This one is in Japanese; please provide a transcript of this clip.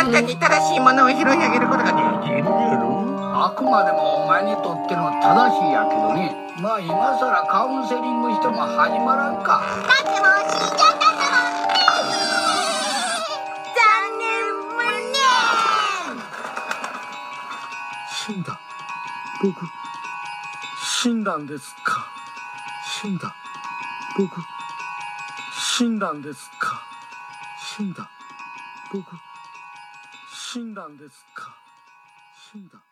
簡単に正しいものを拾い上げることができるやろ。 あくまでもお前にとっての正しいやけどね。まあ今さらカウンセリングしても始まらんか。 だってもう死んじゃったんだもんね。残念無念。 死んだ。僕死んだんですか。死んだ。僕死んだんですか。死んだ。僕死んだんですか。死んだ。